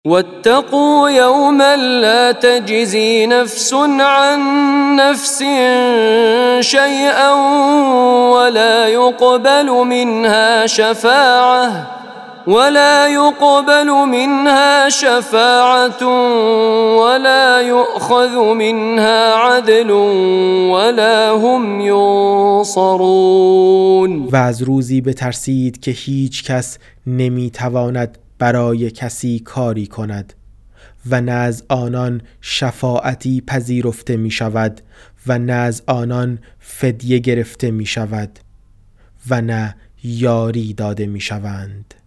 واتقوا يوما لا تجزي نفس عن نفس شيئا ولا يقبل منها شفاعة ولا يؤخذ منها عدل ولا هم ينصرون. و از روزی بترسید که هیچ کس نمیتواند برای کسی کاری کند و نه از آنان شفاعتی پذیرفته می شود و نه از آنان فدیه گرفته می شود و نه یاری داده می شوند.